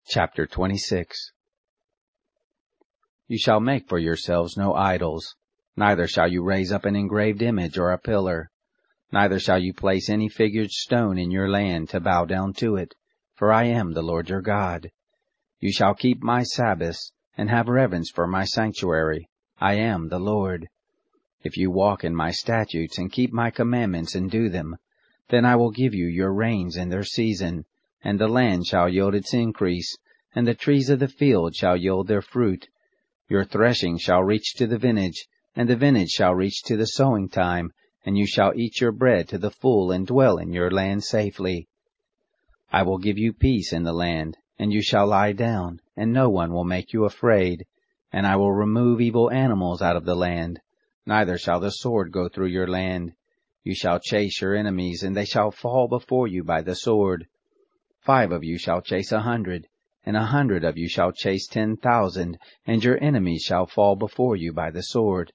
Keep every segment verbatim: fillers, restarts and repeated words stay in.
Chapter twenty-six. You shall make for yourselves no idols, neither shall you raise up an engraved image or a pillar, neither shall you place any figured stone in your land to bow down to it, for I am the Lord your God. You shall keep my Sabbaths, and have reverence for my sanctuary. I am the Lord. If you walk in my statutes and keep my commandments and do them, then I will give you your rains in their season, and the land shall yield its increase, and the trees of the field shall yield their fruit. Your threshing shall reach to the vintage, and the vintage shall reach to the sowing time, and you shall eat your bread to the full and dwell in your land safely. I will give you peace in the land, and you shall lie down, and no one will make you afraid. And I will remove evil animals out of the land, neither shall the sword go through your land. You shall chase your enemies, and they shall fall before you by the sword. Five of you shall chase a hundred, and a hundred of you shall chase ten thousand, and your enemies shall fall before you by the sword.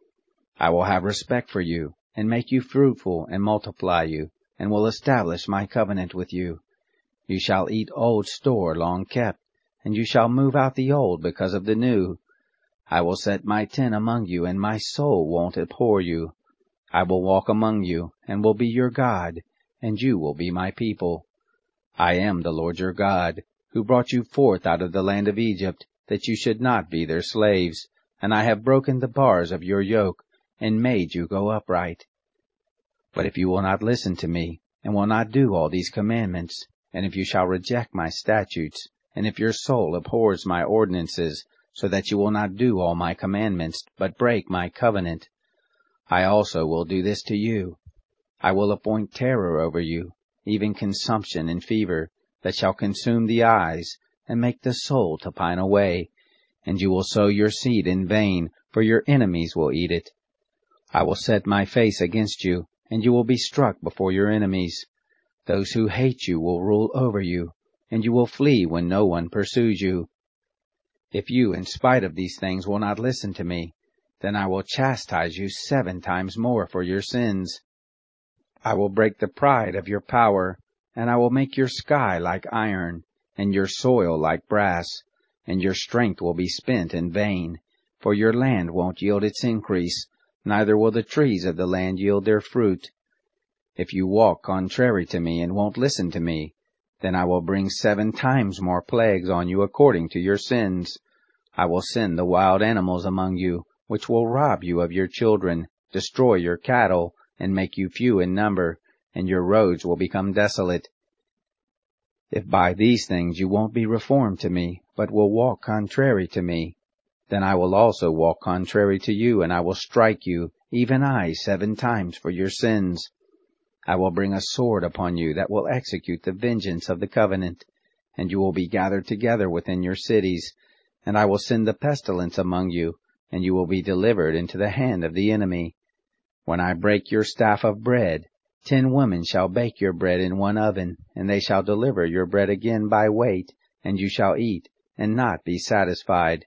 I will have respect for you, and make you fruitful, and multiply you, and will establish my covenant with you. You shall eat old store long kept, and you shall move out the old because of the new. I will set my tent among you, and my soul won't abhor you. I will walk among you, and will be your God, and you will be my people. I am the Lord your God, who brought you forth out of the land of Egypt, that you should not be their slaves, and I have broken the bars of your yoke, and made you go upright. But if you will not listen to me, and will not do all these commandments, and if you shall reject my statutes, and if your soul abhors my ordinances, so that you will not do all my commandments, but break my covenant, I also will do this to you. I will appoint terror over you, even consumption and fever, that shall consume the eyes, and make the soul to pine away. And you will sow your seed in vain, for your enemies will eat it. I will set my face against you, and you will be struck before your enemies. Those who hate you will rule over you, and you will flee when no one pursues you. If you, in spite of these things, will not listen to me, then I will chastise you seven times more for your sins. I will break the pride of your power, and I will make your sky like iron, and your soil like brass, and your strength will be spent in vain, for your land won't yield its increase, neither will the trees of the land yield their fruit. If you walk contrary to me and won't listen to me, then I will bring seven times more plagues on you according to your sins. I will send the wild animals among you, which will rob you of your children, destroy your cattle, and make you few in number, and your roads will become desolate. If by these things you won't be reformed to me, but will walk contrary to me, then I will also walk contrary to you, and I will strike you, even I, seven times for your sins. I will bring a sword upon you that will execute the vengeance of the covenant, and you will be gathered together within your cities, and I will send the pestilence among you, and you will be delivered into the hand of the enemy. When I break your staff of bread, ten women shall bake your bread in one oven, and they shall deliver your bread again by weight, and you shall eat, and not be satisfied.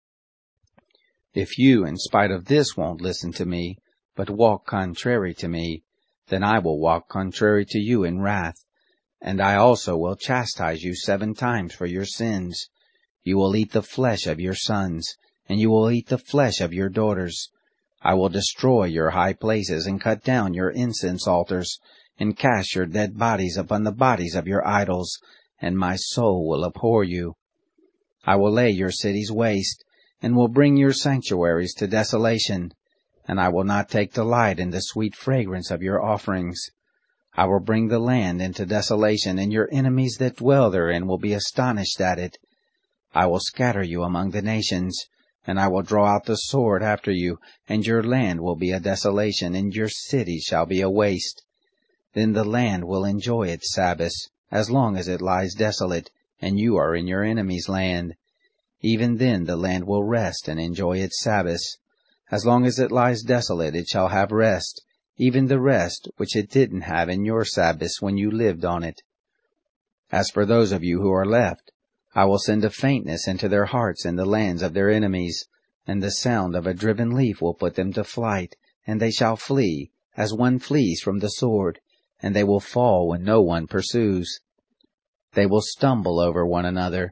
If you, in spite of this, won't listen to me, but walk contrary to me, then I will walk contrary to you in wrath, and I also will chastise you seven times for your sins. You will eat the flesh of your sons, and you will eat the flesh of your daughters. I will destroy your high places, and cut down your incense altars, and cast your dead bodies upon the bodies of your idols, and my soul will abhor you. I will lay your cities waste, and will bring your sanctuaries to desolation, and I will not take delight in the sweet fragrance of your offerings. I will bring the land into desolation, and your enemies that dwell therein will be astonished at it. I will scatter you among the nations, and I will draw out the sword after you, and your land will be a desolation, and your cities shall be a waste. Then the land will enjoy its Sabbaths, as long as it lies desolate, and you are in your enemy's land. Even then the land will rest and enjoy its Sabbaths. As long as it lies desolate, it shall have rest, even the rest which it didn't have in your Sabbaths when you lived on it. As for those of you who are left, I will send a faintness into their hearts in the lands of their enemies, and the sound of a driven leaf will put them to flight, and they shall flee, as one flees from the sword, and they will fall when no one pursues. They will stumble over one another,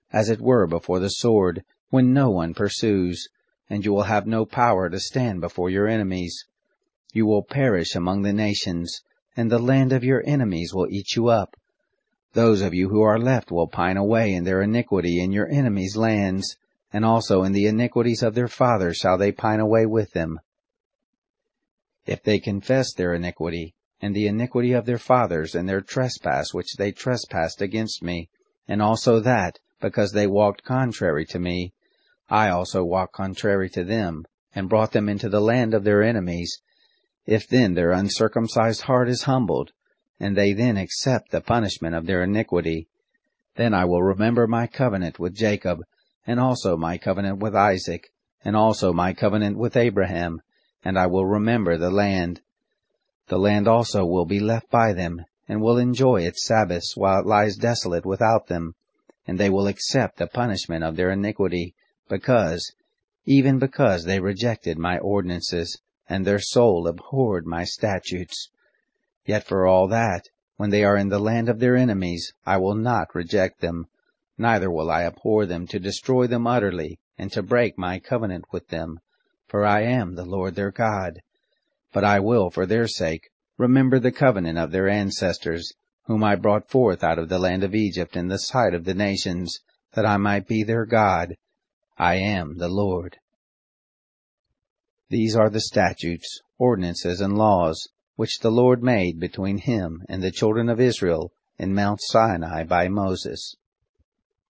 as it were before the sword, when no one pursues, and you will have no power to stand before your enemies. You will perish among the nations, and the land of your enemies will eat you up. Those of you who are left will pine away in their iniquity in your enemies' lands, and also in the iniquities of their fathers shall they pine away with them. If they confess their iniquity, and the iniquity of their fathers, and their trespass which they trespassed against me, and also that, because they walked contrary to me, I also walked contrary to them, and brought them into the land of their enemies, if then their uncircumcised heart is humbled, and they then accept the punishment of their iniquity, then I will remember my covenant with Jacob, and also my covenant with Isaac, and also my covenant with Abraham, and I will remember the land. The land also will be left by them, and will enjoy its Sabbaths while it lies desolate without them, and they will accept the punishment of their iniquity, because, even because they rejected my ordinances, and their soul abhorred my statutes. Yet for all that, when they are in the land of their enemies, I will not reject them, neither will I abhor them to destroy them utterly, and to break my covenant with them, for I am the Lord their God. But I will, for their sake, remember the covenant of their ancestors, whom I brought forth out of the land of Egypt in the sight of the nations, that I might be their God. I am the Lord. These are the statutes, ordinances, and laws, which the Lord made between him and the children of Israel in Mount Sinai by Moses.